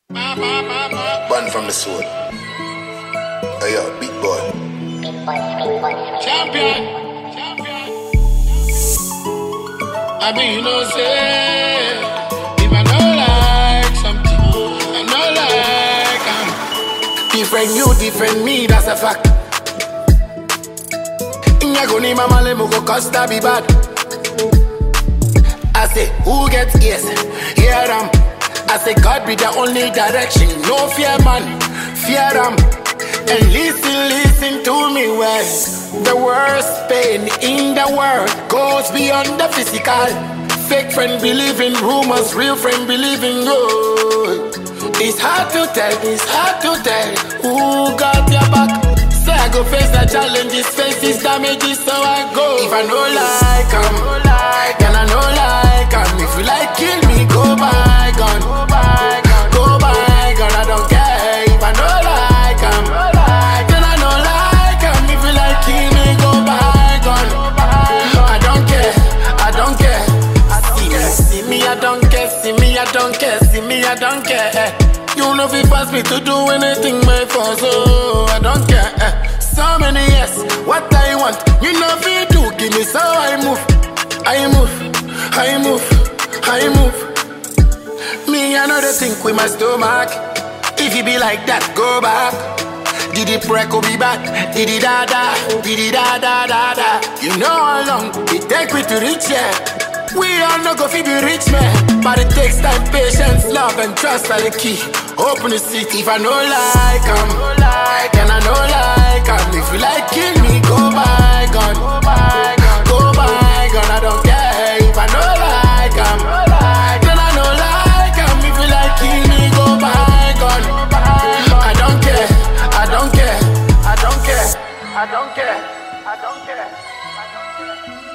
Born from the soul. Hey yo, big boy. Champion. I mean, you know, say, if I don't like something, I don't like different you, different me, that's a fact. Nyagoni mama le mugo costa be bad. I say, who gets ears? Hear them. I say, God be the only direction. No fear, man. Fear them. And listen to me well. The worst pain in the world goes beyond the physical. Fake friend believe in rumors, real friend believe in gold. It's hard to tell who got your back. Say I go face the challenges, face these damages, so I go. If I know like then I know like if you like kill me, go by gun. Go by gun, I don't care. If I know like then I know like if you like kill me, go by gun. I don't care. See me, I don't care. See me, I don't care. You know if you force me to do anything, my fault, so I don't care. So many years, what I want, you know if you do, give me so I move. Me, I know the think with my stomach. If you be like that, go back. Did it break or be back? Did it da da? You know how long it take me to reach here. We all not go fi be rich man, but it takes time, patience, love and trust are the key. Open the seat if I know like then I know like if you like kill me, go by gun. Go by gun, I don't care. If I know like then I know like if you like kill me, go by gun. I don't care. I don't care.